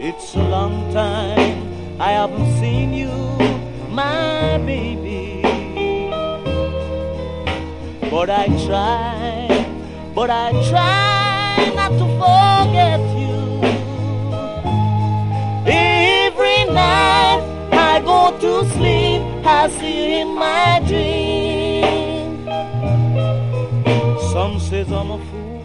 It's a long time I haven't seen you, my baby. But I try not to forget you. Every night I go to sleep, I see you in my dream. Some says I'm a fool,